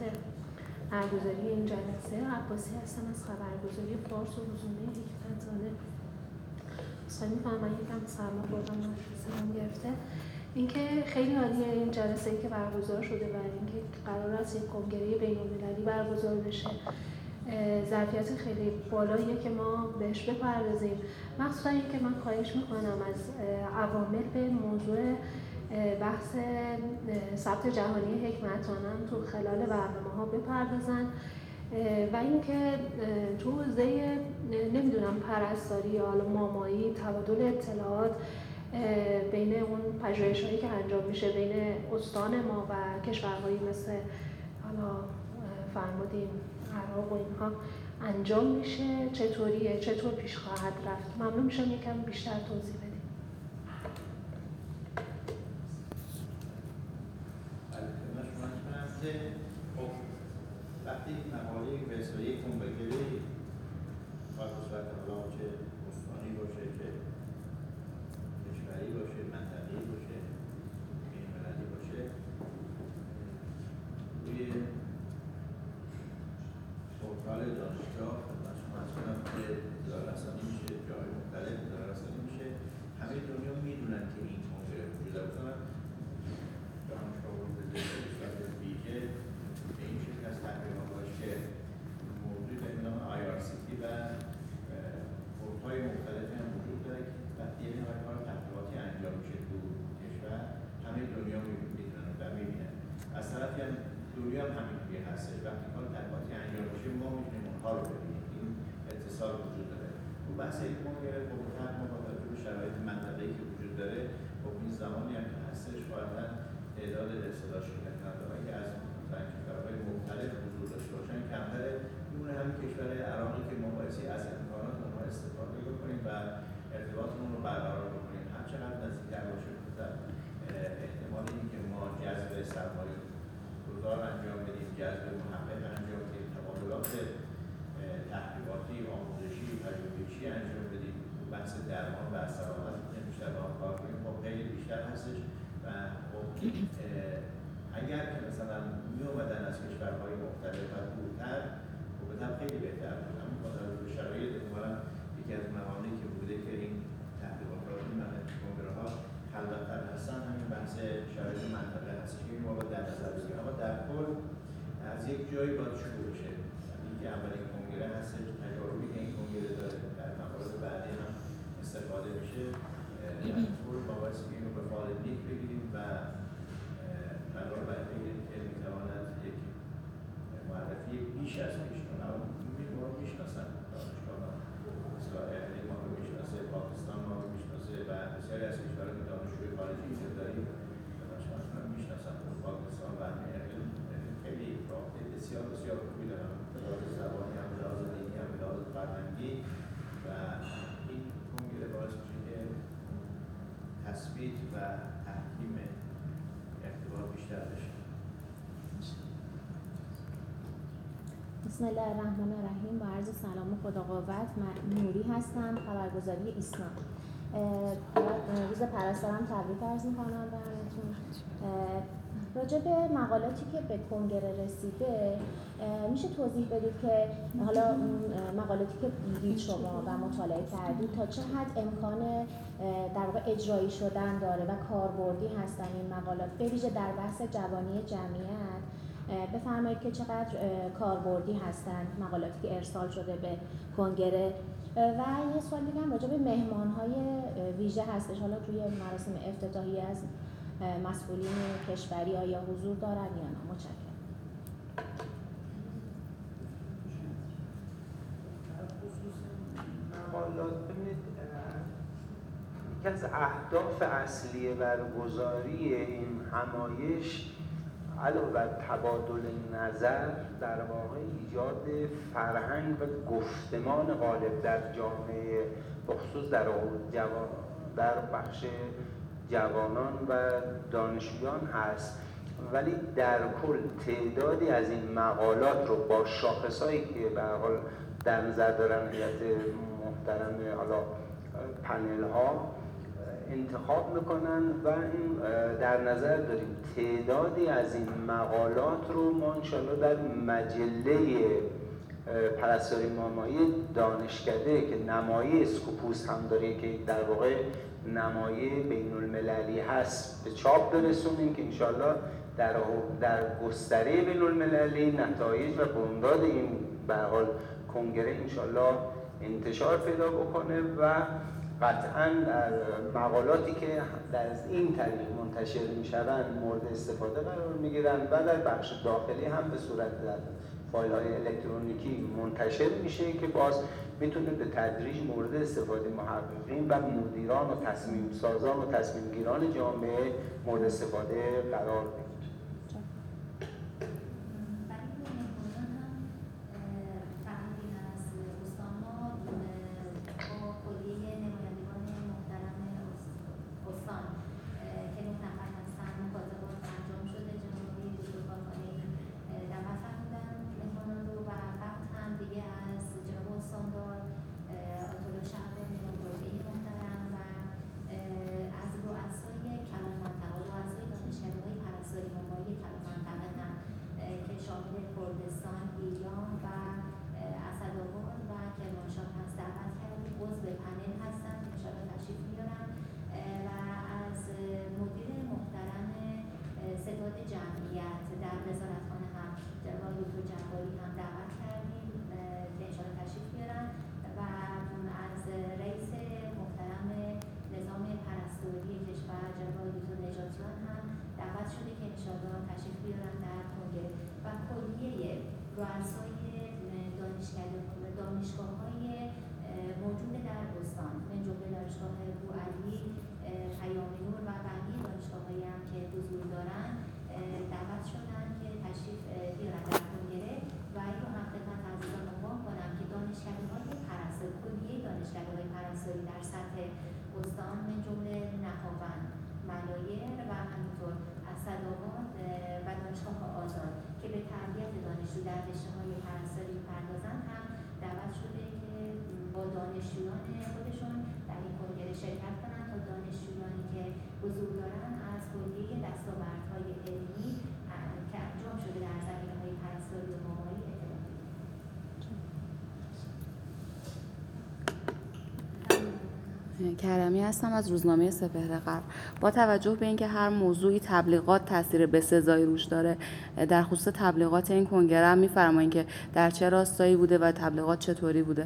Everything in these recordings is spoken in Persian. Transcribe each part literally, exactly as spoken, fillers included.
برگزاری این جلسه. عباسی هستم از خبرگزاری فارس و روزنامه حکمتزاده. اصلا می‌کنم من یکم سرما خوردم، نفسم گرفته. اینکه خیلی عالیه این جلسه‌ای که برگزار شده و اینکه قرار است یک کنگره بین‌المللی برگزار بشه. ظرفیت خیلی بالاییه که ما بهش بپردازیم. مخصوصا اینکه من خواهش میکنم از عوامل به موضوع بحث ثبت جهانی حکمتانان تو خلال برنامه‌ها بپردازن و اینکه تو حوزه نمیدونم پرستاری یا مامایی تبادل اطلاعات بین اون پژوهش‌هایی که انجام میشه بین استان ما و کشورهایی مثل حالا فرمودیم عراق و اینها انجام میشه، چطوریه، چطور پیش خواهد رفت. ممنون میشم یکم بیشتر توضیح بدیم. من شما کنم که خب وقتی مقاله به یک کنگره باید به صورت حالا چه استانی باشه چه کشوری باشه منطقه‌ای باشه بین‌المللی باشه روی پورتال دانشگاه خدمت شما عرض کنم که اطلاع رسانی میشه، جاهای مختلف اطلاع رسانی میشه. همه دنیا میدونن که این کنگره وجود داره. دانشگاه حقوق زیستی به صورت ویژه به این شکل از تحقیقات که موضوع به نام آی آر سی تی و پورتال‌های مختلفی هم وجود داره که وقتی یه کار تحقیقاتی انجام میشه تو کشور همه دنیا میدونن و میبینن. از طرفی هم دنیا هم همینجوری هستش. وقتی کار تحقیقاتی انجام میشه ما میتونیم اونها رو ببینیم. این اتصال وجود داره. تو بحث کنگره خب ما با توجه به شرایط منطقه‌ای که وجود داره خب این زمانی هم که هستش واقعا تعداد به اصطلاح شرکت کننده‌هایی که از کشورهای مختلف حضور داشته باشن کمتره. میمونه همین کشور عراقی که ما بایستی از امکانات اونها استفاده بکنیم و ارتباطمون رو برقرار بکنیم. هر چقدر نزدیک‌تر باشه در احتمال اینکه ما جذب سرمایه گذار انجام بدیم، جذب محقق انجام بدیم، تبادلات تحقیقاتی، آموزشی، پژوهشی انجام بدیم، بحث درمان و سلامت بیشتر با کار کنیم خب خیلی بیشتر هستش و خب اگر که مثلا می اومدن از کشورهای مختلف و دورتر خب بهتر خیلی بهتر بود. همین با توجه به شرایط احتمالاً یکی از موانعی که بوده که این تحقیقات را این کنگره‌ها خلوت‌تر هستن همین بحث شرایط منطقه هست که این موارد در نظر بگیریم. اما در کل از یک جایی باید شروع بشه. این که اولین کنگره هستش، تجاربی که این کنگره داره در موارد بعدی هم استفاده میشه. در کل باید این رو به فعال نیک بگیریم و قرار باید بگیریم که میتواند یک معرفی بیش از پیش کنه. اما ما رو میشناسن، دانشگاه مثلا اهلی ما رو میشناسه، پاکستان ما رو میشناسه و بسیاری از کشورها که دانشجوی خارجی اینجا داریم دانشگاه میشناسن. پاکستان و اهل خیلی رابطه بسیار بسیار خوبی دارن به لحاظ زبانی هم، به لحاظ دینی هم، به لحاظ فرهنگی و این کنگره باعث میشه که تثبیت و تحکیم ارتباط بیشتر بشه. بسم الله الرحمن الرحیم. با عرض سلام و خدا قوت، من نوری هستم، خبرگزاری ایسنا. روز پرستارم تبریک عرض می‌کنم براتون. راجع به مقالاتی که به کنگره رسیده میشه توضیح بدید که حالا مقالاتی که دیدید شما و مطالعه کردید تا چه حد امکان در واقع اجرایی شدن داره و کاربردی هستن این مقالات، به ویژه در بحث جوانی جمعیت بفرمایید که چقدر کاربردی هستن مقالاتی که ارسال شده به کنگره. و یه سوال دیگه هم راجع به مهمان‌های ویژه هستش، حالا توی مراسم افتتاحیه از مسئولین کشوری آیا حضور دارن یا نه؟ متشکرم. مقالات ببینید یکی از اهداف اصلی برگزاری این همایش علاوه بر تبادل نظر در واقع ایجاد فرهنگ و گفتمان غالب در جامعه بخصوص در جوان در بخش جوانان و دانشجویان هست. ولی در کل تعدادی از این مقالات رو با شاخصایی که به هر حال در نظر دارن هیئت محترم حالا پنل ها انتخاب میکنن و این در نظر داریم تعدادی از این مقالات رو ما انشاءالله در مجله پرستاری مامایی دانشکده که نمایه اسکوپوس هم داره که در واقع نمایه بین المللی هست به چاپ برسونیم که انشاءالله در در گستره بین المللی نتایج و بنیاد این به هر حال کنگره انشاءالله انتشار پیدا بکنه و قطعاً مقالاتی که در این طریق منتشر میشوند مورد استفاده قرار میگیرن و در بخش داخلی هم به صورت در فایل های الکترونیکی منتشر میشه که باز میتونه به تدریج مورد استفاده محققین و مدیران و تصمیم سازان و تصمیم گیران جامعه مورد استفاده قرار بگیره. کرمی هستم از روزنامه سپهر غرب. با توجه به اینکه هر موضوعی تبلیغات تاثیر بسزایی روش داره، در خصوص تبلیغات این کنگره هم می‌فرمایید که در چه راستایی بوده و تبلیغات چطوری بوده؟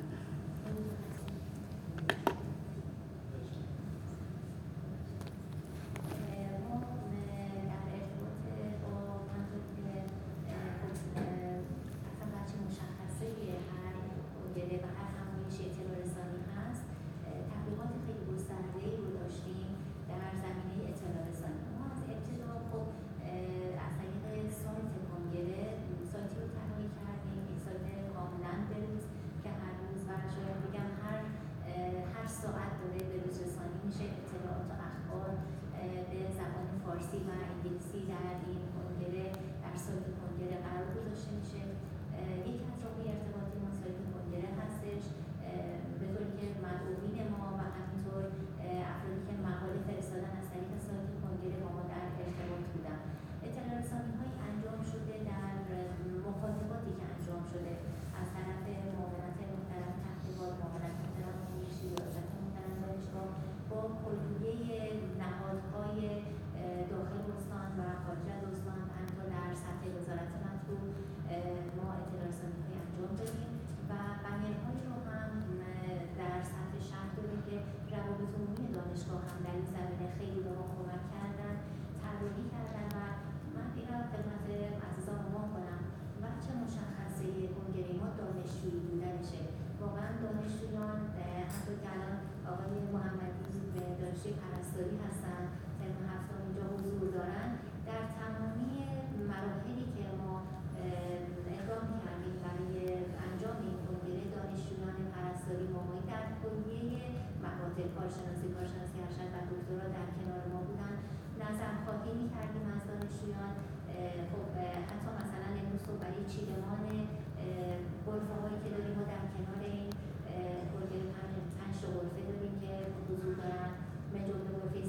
غرفه داریم که حضور دارن، به جمله غرفه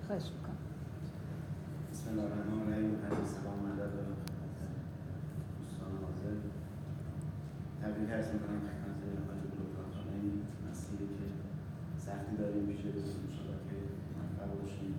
خواهش میکنم. بسم الله الرحمن الرحیم. عرض سلام ادب دوستان حاضر. تبریک عرض میکنم خدمت حاج بزرگواران این مسیری که سختی داریم پیش رو انشاءالله که موفق باشیم.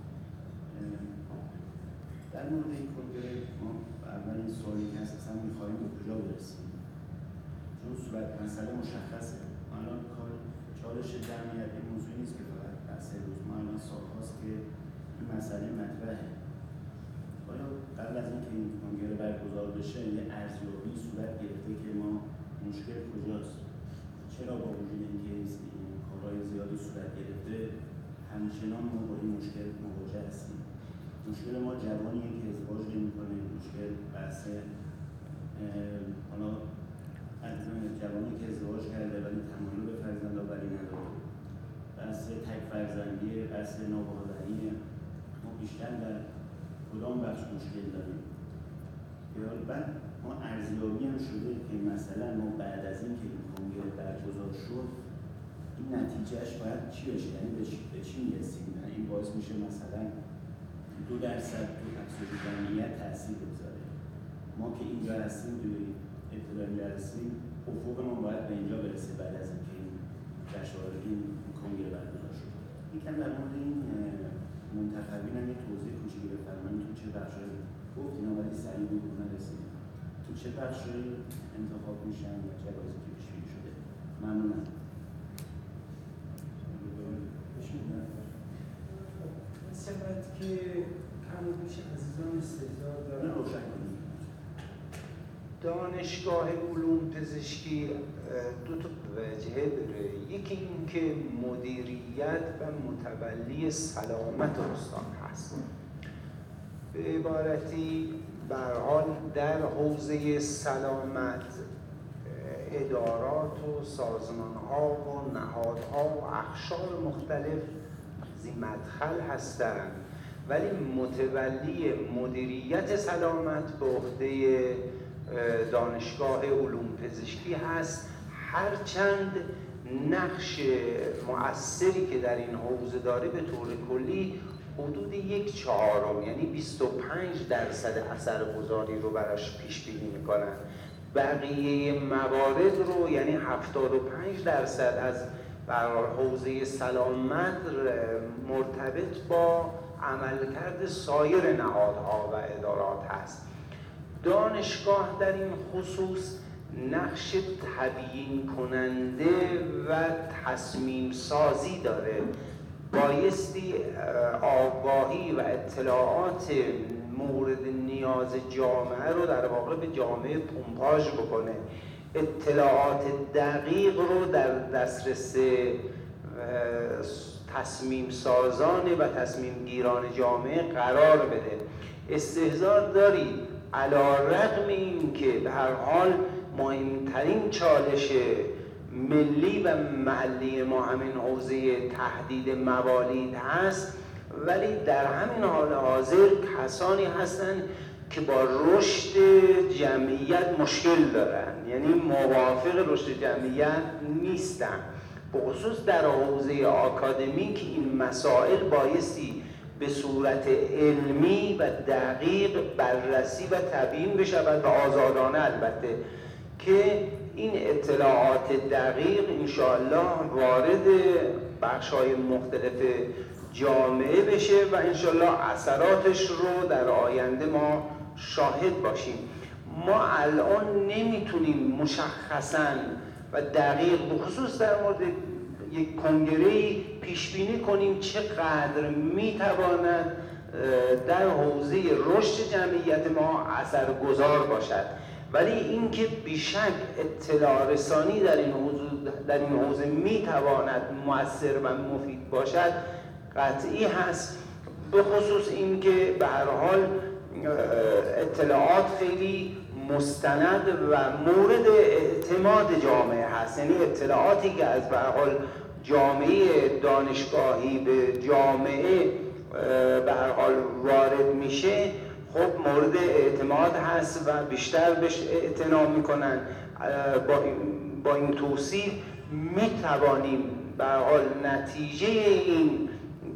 در مورد این کنگره ما اول این سوالی که هست اصلا میخواهیم به کجا برسیم، چون صورت مسئله مشخصه. الان کار چالش جمعیت این موضوع نیست که فقط بحث روز، ما الان سالهاست که این مسئله مطرحه. آیا قبل از اینکه این کنگره برگزار بشه یه ارزیابی صورت گرفته که ما مشکل کجاست؟ چرا با وجود اینکه این کارهای زیادی صورت گرفته همچنان ما با این مشکل مواجه هستیم؟ مشکل ما جوانیه که ازدواج نمی‌کنه، مشکل بحث حالا جوانی که ازدواج کرده ولی تمایل به فرزندآوری نداره، بحث تک فرزندیه، بحث ناباروریه. ما بیشتر در کدام بخش مشکل داریم؟ یا بعد ما ارزیابی هم شده که مثلا ما بعد از این که این کنگره برگزار شد این نتیجهش باید چی بشه، یعنی به چی میرسیم؟ یعنی این باعث میشه مثلا دو درصد تو افزایش جمعیت تاثیر بگذاره. ما که اینجا هستیم توی ابتدایی هستیم، افق ما باید به اینجا برسه بعد از اینکه این جشنواره این کنگره برگزار شد. یکم در مورد این منتخبین هم یه توضیح کوچیکی بفرمایید تو چه بخشایی گفتین ولی سریع بود نرسید، تو چه بخشایی انتخاب میشن و چه بازی که پیش بینی شده؟ ممنونم. صفت که کم و بیش عزیزان استحضار دارن روشن کنید. دانشگاه علوم پزشکی دو تا وجهه داره. یکی این که مدیریت و متولی سلامت استان هست. به عبارتی به هر حال در حوزه سلامت ادارات و سازمان‌ها و نهادها و اقشار مختلف زی مدخل هستند، ولی متولی مدیریت سلامت به عهده دانشگاه علوم پزشکی هست. هرچند نقش مؤثری که در این حوزه داره به طور کلی حدود یک چهارم یعنی بیست و پنج درصد اثرگذاری رو براش پیش بینی میکنن. بقیه موارد رو یعنی هفتاد و پنج درصد از حوزه سلامت مرتبط با عملکرد سایر نهادها و ادارات هست. دانشگاه در این خصوص نقش تبیین کننده و تصمیم سازی داره. بایستی آگاهی و اطلاعات مورد نیاز جامعه رو در واقع به جامعه پمپاژ بکنه، اطلاعات دقیق رو در دسترس تصمیم سازان و تصمیم گیران جامعه قرار بده. استحضار دارید علی‌رغم این که به هر حال مهمترین چالش ملی و محلی ما همین حوزه تهدید موالید هست، ولی در همین حال حاضر کسانی هستند که با رشد جمعیت مشکل دارن، یعنی موافق رشد جمعیت نیستن. به خصوص در حوزه آکادمیک این مسائل بایستی به صورت علمی و دقیق بررسی و تبیین بشود و آزادانه البته، که این اطلاعات دقیق انشاءالله وارد بخش‌های مختلف جامعه بشه و انشاءالله اثراتش رو در آینده ما شاهد باشیم. ما الان نمیتونیم مشخصاً و دقیق به خصوص در مورد یک کنگره‌ای پیش بینی کنیم چقدر میتواند در حوزه رشد جمعیت ما اثرگذار باشد، ولی اینکه بیشک اطلاع رسانی در این حوزه در این حوزه میتواند مؤثر و مفید باشد قطعی هست. به خصوص اینکه به هر حال اطلاعات خیلی مستند و مورد اعتماد جامعه هست، یعنی اطلاعاتی که از به هر حال جامعه دانشگاهی به جامعه به هر حال وارد میشه خب مورد اعتماد هست و بیشتر بهش اعتنا میکنن. با این, با این توصیف میتوانیم به هر حال نتیجه این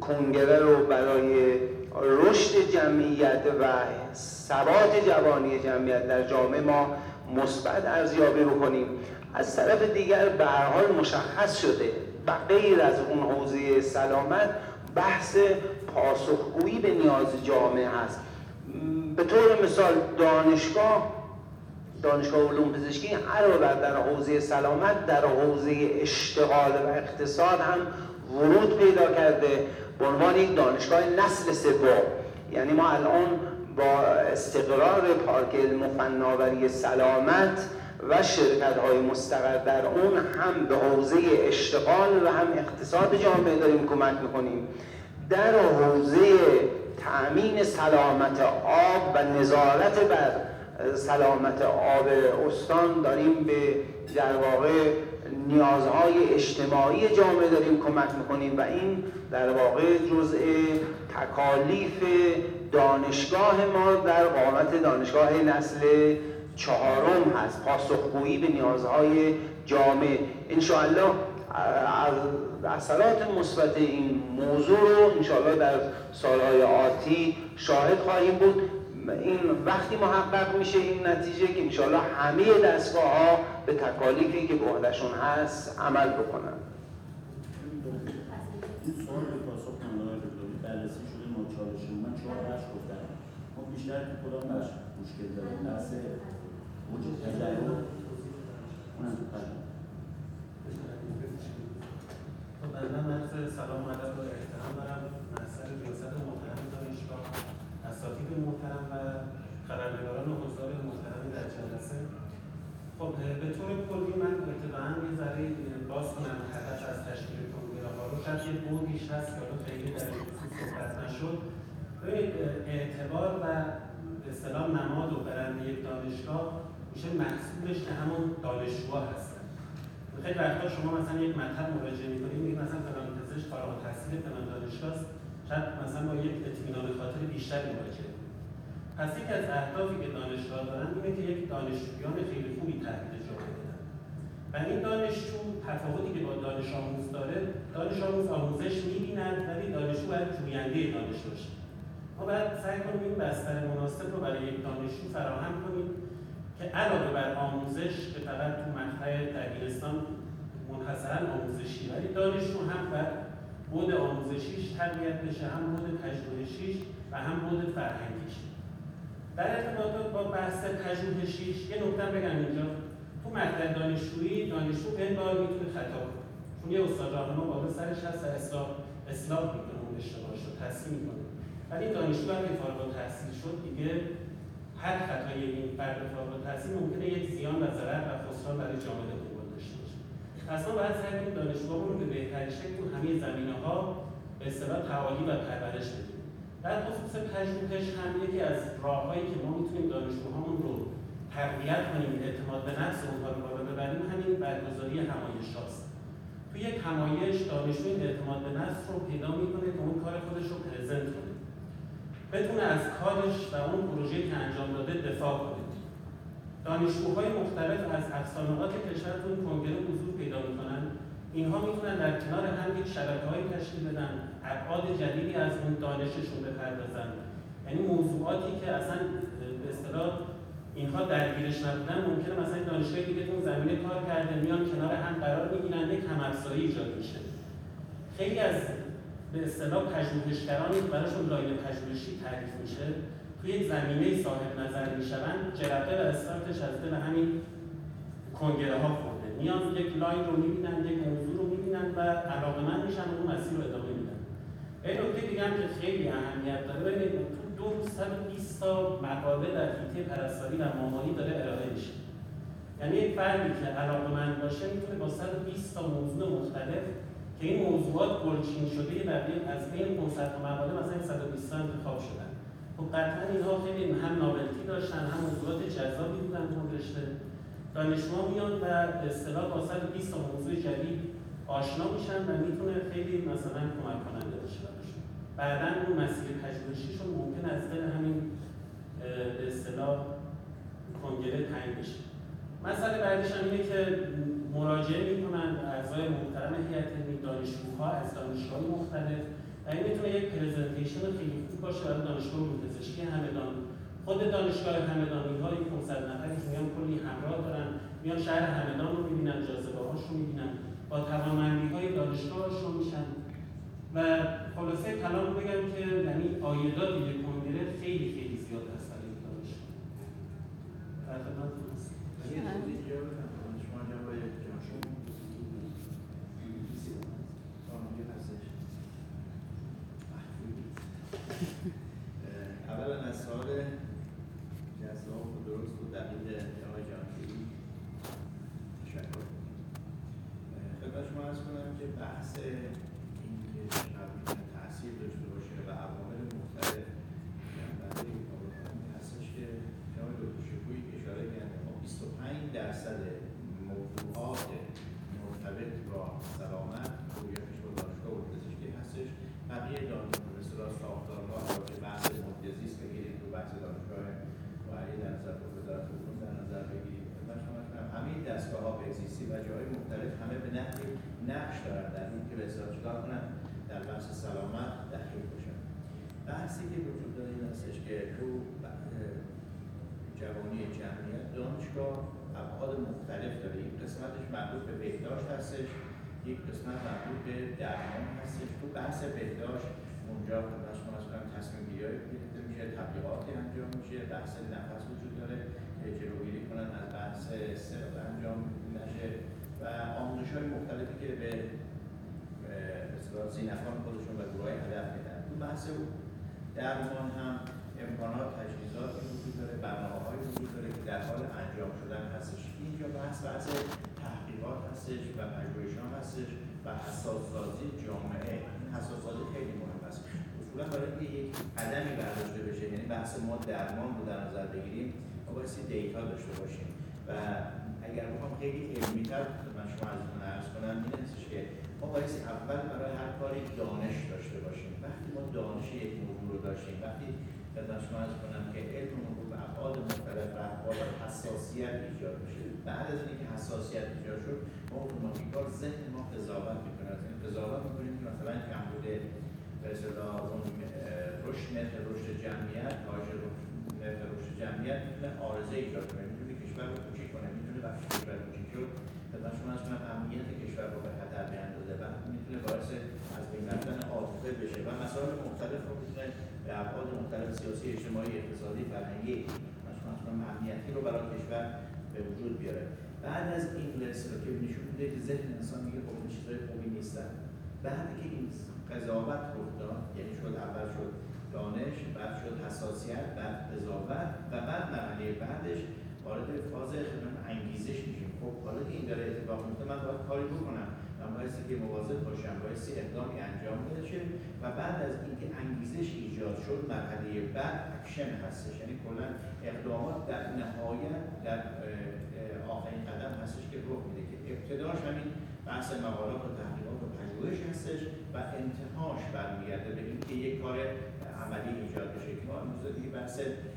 کنگره رو برای رشد جمعیت و ثبات جوانی جمعیت در جامعه ما مثبت ارزیابی بکنیم. از طرف دیگر به هر حال مشخص شده و غیر از اون حوزه سلامت بحث پاسخگویی به نیاز جامعه هست. به طور مثال دانشگاه دانشگاه علوم پزشکی علاوه در حوزه سلامت در حوزه اشتغال و اقتصاد هم ورود پیدا کرده به عنوان یک دانشگاه نسل سوم. یعنی ما الان با استقرار پارک علم و فناوری سلامت و شرکت‌های مستقر در اون هم به حوزه اشتغال و هم اقتصاد جامعه داریم کمک می‌کنیم. در حوزه تأمین سلامت آب و نظارت بر سلامت آب استان داریم به در واقع نیازهای اجتماعی جامعه داریم کمک میکنیم و این در واقع جزء تکالیف دانشگاه ما در قامت دانشگاه نسل چهارم هست، پاسخگویی به نیازهای جامعه. انشاءالله از اثرات مثبت این موضوع رو انشاءالله در سالهای آتی شاهد خواهیم بود. این وقتی محقق میشه این نتیجه که انشاءالله همه دستگاه ها به تکالیفی که به عهده‌شون هست عمل بکنن. این سوال به پاسخ منظور دکتر بررسی شده ما چالش من چهار بخش گفتم. ما بیشتر تو کدام بخش مشکل داریم؟ بحث وجود تجربه اونم تو پرده. خب بنده مرز سلام ادب و احترام دارم. محصل ریاست محترم دانشگاه، اساتید محترم و خبرنگاران و حضار محترمی در جلسه. خب به طور کلی من ابتداءً یه ذره باز کنم هدف از تشکیل کنگره ها رو. شاید یه بودیش هست که حالا خیلی در این خصوص صحبت نشد. ببینید اعتبار و به اصطلاح نماد و برند یک دانشگاه میشه محصولش که همون دانشجوها هستن. خیلی وقتا شما مثلا یک مطلب مراجعه می‌کنید میگید مثلا فلان پزشک فارغ التحصیل فلان دانشگاه است، شاید مثلا با یک اطمینان خاطر بیشتر مراجعه کنید. پس یکی از اهدافی که دانشگاه دارن اینه که یک دانشجویان خیلی خوبی تحویل جامعه بدن. و این دانشجو تفاوتی که با دانش آموز داره، دانش آموز آموزش می‌بیند ولی دانشجو باید جوینده دانش باشه. ما باید سعی کنیم این بستر مناسب رو برای یک دانشجو فراهم کنیم که علاوه بر آموزش که فقط تو مقطع دبیرستان منحصراً آموزشی، ولی دانشجو هم باید بعد آموزشیش تقویت بشه، هم بعد پژوهشیش و هم بعد فرهنگیش. در ارتباط با بحث پژوهشیش یه نکته بگم اینجا، تو مقطع دانشجویی دانشجو پندار میتونه خطا کنه، چون یه استاد راهنما بالا سرش هست و اصلاح اصلاح میکنه اون اشتباهش رو تصحیح میکنه. ولی دانشجو هم که فارغ التحصیل شد دیگه هر خطای این فرد فارغ التحصیل ممکنه یک زیان و ضرر و خسران برای جامعه دنبال داشته باشه. پس ما باید سعی کنیم دانشجوهامون رو به بهترین شکل تو همه زمینه‌ها به اصطلاح تعالی و پرورش بدیم. در خصوص پژوهش هم یکی از راه‌هایی که ما میتونیم دانشجوهامون رو تقویت کنیم، اعتماد به نفس اونها رو بالا ببریم، همین برگزاری همایش‌هاست. تو یک همایش دانشجو این اعتماد به نفس رو پیدا می‌کنه که اون کار خودش رو پرزنت کنه، بتونه از کارش و اون پروژه‌ای که انجام داده دفاع کنه. دانشجوهای مختلف از اقصا نقاط کشور تو این کنگره حضور پیدا می‌کنن. اینها میتونن در کنار هم یک شبکه‌هایی تشکیل بدن، ابعاد جدیدی از اون دانششون بپردازن. یعنی موضوعاتی که اصلا به اصطلاح اینها درگیرش نبودن ممکنه مثلا دانشگاهی دیگه تو اون زمینه کار کرده میان کنار هم قرار می‌گیرن، یک هم‌افزایی ایجاد میشه. خیلی از به اصطلاح پژوهشگرانی که براشون لاین پژوهشی تعریف میشه توی یک زمینه صاحب نظر میشن، جرقه و استارتش از دل همین کنگره ها خورده. میان یک لاین رو میبینن، یک موضوع رو میبینن و علاقه‌مند میشن و اون مسیر رو ادامه میدن. این نکته دیگه هم که خیلی اهمیت داره، ببینید تو دو روز صد و بیست تا مقاله در حیطه پرستاری و معماری داره ارائه میشه. یعنی یک فردی که علاقه‌مند باشه میتونه با صد و بیست تا موضوع مختلف که این موضوعات گلچین شده در بین از بین پانصد تا مقاله مثلا صد و بیست تا انتخاب شدن. خب قطعاً اینها خیلی هم ناولتی داشتن، هم موضوعات جذابی بودن تو رشته. دانشجوها میان و به اصطلاح با صد و بیست تا موضوع جدید آشنا میشن و میتونه خیلی مثلا کمک کننده باشه براشون. بعداً اون مسیر پژوهشیشون ممکن از دل همین به اصطلاح کنگره تعیین بشه. مسئله بعدیش هم اینه که مراجعه میکنن اعضای محترم هیئت علمی، دانشجوها از دانشگاه‌های مختلف و این میتونه یک پرزنتیشن خیلی خوب باشه برای دانشگاه علوم پزشکی همدان. خود دانشگاه همدانی های پانصد نفری که میان کلی همراه دارن، میان شهر همدان رو میبینن، جاذبه‌هاش رو میبینن، با توانمندی‌های دانشگاهشون میشن و خلاصه کلام رو بگم که یعنی عایدات یک کنگره خیلی خیلی زیاد هست برای این دانشگاه. در خدمتتون هستم. یه توضیح اینجا بدم شما جناب آقای جانشون قانونی هستش. اولا از سوال جذاب و درست و دقیق جناب جانشوری تشکر. خدمت شما عرض کنم که بحث این که چقدر میتونه تاثیر داشته باشه و عوامل مختلف جنبنده هستش که جناب دکتر شکویی اشاره کرده ما بیست و پنج درصد موضوعات مرتبط با سلامت رویتش با دانشگاه علوم پزشکی هستش. بقیه دانشگاه مثل ساختارها که بحث محیط زیست بگیرید و بحث دانشگاه معلی در نظر و وزارت علوم در نظر بگیرید. همه دستگاه ها بهزیستی و جاهای مختلف همه به نحوی نقش دارن در این که به اصطلاح چیکار کنن در بحث سلامت دخیل باشن. بحثی که وجود داره این هستش که تو جوانی جمعیت دانشگاه ابعاد مختلف داره. یک قسمتش مربوط به بهداشت هستش، یک قسمت مربوط به درمان هستش. تو بحث بهداشت اونجا خدمت شما از کنم تصمیم گیری گرفته میشه، تبلیغاتی انجام میشه، بحث نفس وجود داره که جلوگیری کنن از بحث سرطان انجام نشه و آموزش‌های مختلفی که به اصطلاح زینفان خودشون و گروهای هدف میدن. تو بحث درمان هم امکانات، تجهیزات وجود داره، برنامه‌های وجود داره که در حال انجام شدن هستش. اینجا بحث بحث تحقیقات هستش و پژوهش‌ها هستش و حساس‌سازی جامعه. این حساس‌سازی خیلی مهم است. اصولا برای اینکه یک قدمی برداشته بشه، یعنی بحث ما درمان رو در نظر بگیریم، ما باید دیتا داشته باشیم و اگر بخوام خیلی علمی‌تر من شما ازتون عرض کنم این هستش که ما باید اول برای هر کاری دانش داشته باشیم. وقتی ما دانش یک موضوع رو داشتیم، وقتی خدمت شما عرض کنم که علم موضوع به ابعاد مختلف و ابعاد حساسیت ایجاد میشه، بعد از اینکه حساسیت ایجاد شد ما اتوماتیکا ذهن ما قضاوت میکنه. از این قضاوت میکنیم که مثلا کمبود به اصطلاح اون رشد نرخ رشد جمعیت، کاهش نرخ رشد جمعیت میتونه عارضه ایجاد کنه، میتونه کشور رو کوچیک کنه، میتونه وقتی کشور کوچیک شد خدمت شما عرض کنم امنیت کشور رو به خطر بیندازه و میتونه باعث از بین رفتن عاطفه بشه و مسائل مختلف رو میتونه به ابعاد مختلف سیاسی، اجتماعی، اقتصادی، فرهنگی امنیتی رو برای کشور به وجود بیاره. بعد از این رساله که نشون میده که ذهن انسان میگه خب این چیزای خوبی نیستن. بعدی که این قضاوت رخ داد، یعنی شد اول شد دانش، بعد شد حساسیت، بعد قضاوت و بعد مرحله بعدش وارد فاز خدمت انگیزش میشیم. خب حالا که این داره اتفاق میفته من باید کاری بکنم، من بایستی که مواظب باشم، بایستی اقدامی انجام بشه و بعد از اینکه انگیزش ایجاد شد مرحله بعد اکشن هستش. یعنی کلا اقدامات در نهایت در آخرین قدم هستش که رخ میده که ابتداش همین بحث مقالات و تحقیقات و پژوهش هستش و انتهاش برمیگرده به اینکه یک کار عملی ایجاد بشه که ما امروز دیگه بحث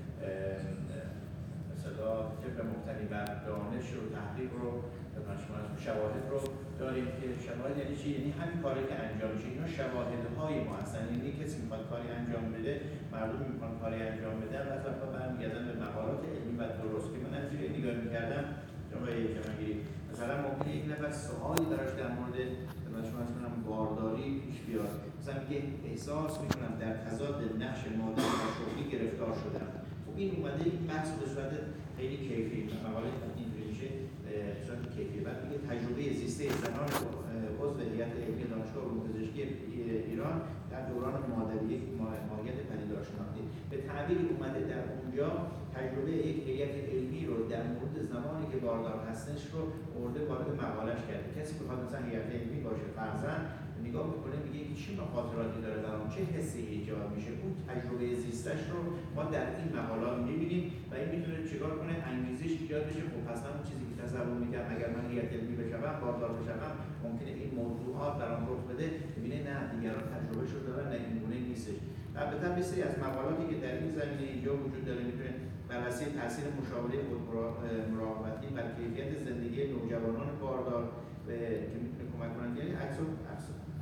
مثلا طب مبتنی بر دانش و تحقیق رو شواهد رو داریم که شواهد یعنی چی؟ یعنی همین کاری که انجام میشه اینا شواهدهای ما هستن. یعنی کسی میخواد کاری انجام بده، مردم میخوان کاری انجام بدن و اصلا برمیگردن به مقالات علمی و درست که من همینجوری نگاه میکردم شما یک جمعگیری مثلا ممکنه یک نفر سوالی براش در مورد من شما از کنم بارداری پیش بیاد، مثلا میگه احساس میکنم در تضاد نقش مادر و شغلی گرفتار شدم. خب این اومده این بحث به صورت خیلی کیفی مقاله اینجوری میشه به صورت کیفی. بعد میگه تجربه زیسته زنان عضو هیئت علمی دانشگاه علوم پزشکی ایران در دوران مادریت ماهیت پدیدارشناختی. به تعبیری اومده در اونجا تجربه یک هیئت علمی رو در مورد زمانی که باردار هستش رو آورده وارد مقاله‌اش کرده. کسی بخواد مثلا هیئت علمی باشه فرضاً نگاه میکنه میگه که چه خاطراتی داره در اون، چه حسی ایجاد میشه، اون تجربه زیستش رو ما در این مقالات میبینیم و این میتونه چیکار کنه انگیزش ایجاد بشه. خب پس من اون چیزی که تصور میکردم اگر من هیئت علمی بشم باردار بشم ممکنه این موضوعات برام رخ بده، ببینه نه دیگران تجربه شده دارن نه این گونه نیستش. البته بسیاری از مقالاتی که در این زمینه اینجا وجود داره میتونه بررسی تاثیر مشاوره خودمراقبتی بر کیفیت زندگی نوجوانان باردار که میتونه کمک کنند. یعنی عکس هم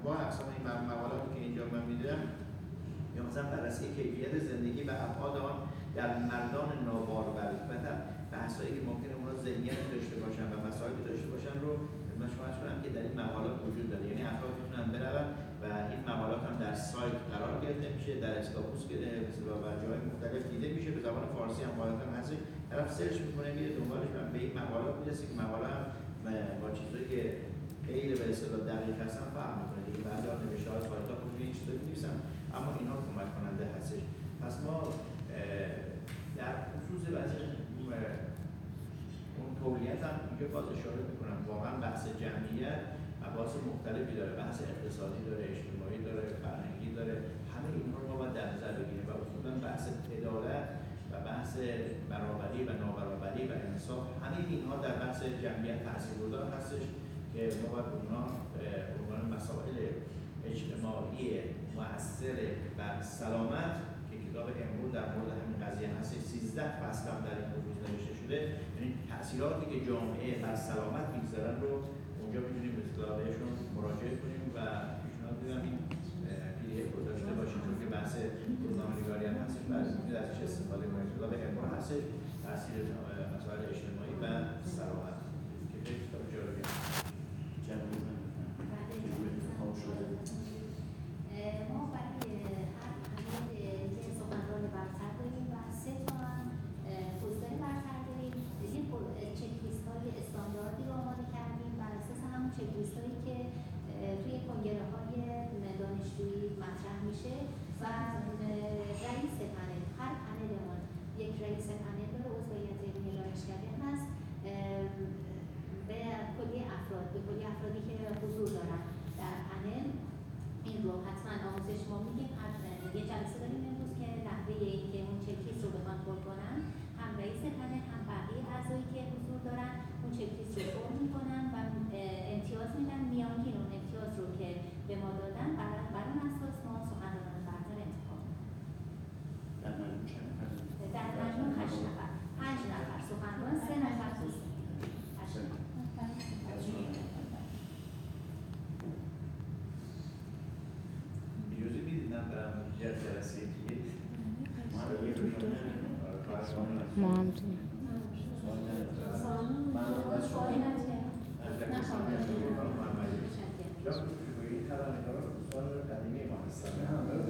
انواع اقسام این مقالاتی که اینجا من میدیدم، یا مثلا بررسی کیفیت زندگی و ابعاد آن در مردان نابارور و بحثایی که ممکنه اونا ذهنیت داشته باشن و مسائلی داشته باشن رو من شما عرض کنم که در این مقالات وجود داره. یعنی افراد میتونن برن و این مقالات هم در سایت قرار گرفته میشه، در اسکاپوس و جای مختلف دیده میشه، به زبان فارسی هم غالبا هست. طرف سرچ میکنه میره دنبالش و به این مقالات میرسه که مقاله هم با چیزایی که خیلی به اصطلاح دقیق هستن فهم میکنه. دیگه بعضی از نوشته‌های سایت‌ها خودشون این چیزا می‌نویسن، اما اینها کمک کننده هستش. پس ما در خصوص بعضی اون تولیت هم اینجا باز اشاره میکنم، واقعا بحث جمعیت مباحث مختلفی داره، بحث اقتصادی داره، اجتماعی داره، فرهنگی داره، همه اینها رو باید در نظر بگیریم و اصولا بحث عدالت و بحث برابری و نابرابری و انصاف، همه اینها در بحث جمعیت تاثیرگذار هستش که ما باید اونها به عنوان مسائل اجتماعی مؤثر بر سلامت که کتاب امروز در مورد همین قضیه هست، سیزده فصل هم در این موضوع نوشته شده، یعنی تأثیراتی که جامعه بر سلامت میگذارن رو اونجا میتونیم به اصطلاح بهشون مراجعه کنیم و پیشنهاد میدم این پی دی اف رو داشته باشیم، چون که بحث روزنامه‌نگاری هم هستش، بعضی میتونید ازش استفاده کنید. کتاب امروز هستش، تأثیر مسائل اجتماعی و سلامت که خیلی کتاب جالبی هست. ما برای هر پنل یه سخنران برتر داریم و سه تا هم پوستر برتر داریم. یه چکلیست های استانداردی رو آماده کردیم بر اساس همون چکلیست هایی که توی کنگره های دانشجویی مطرح میشه و رئیس پنل، هر پنلمون یک رئیس پنل داره، عضویت علمی دانشکده هست، به کلی افراد به کلی افرادی که حضور دارن در پنل این رو حتما آموزش ما میگیم. یه جلسه داریم امروز که نحوه این که اون چکلیست رو بخوان پر کنن، هم رئیس پنل هم بقیه اعضایی که حضور دارن اون چکلیست رو پر میکنن و امتیاز میدن. میانگین اون امتیاز رو که به ما دادن بر بر اون اساس ما سخنرانان برتر انتخاب میکنیم. در مجموع هشت نفر، پنج نفر سخنران، سه نفر پوستر. هشت نفر. دیروزی میدیدم برم جلسه دیگه ما هم توی یا این خبرنگار سال قدیمی ما هستن.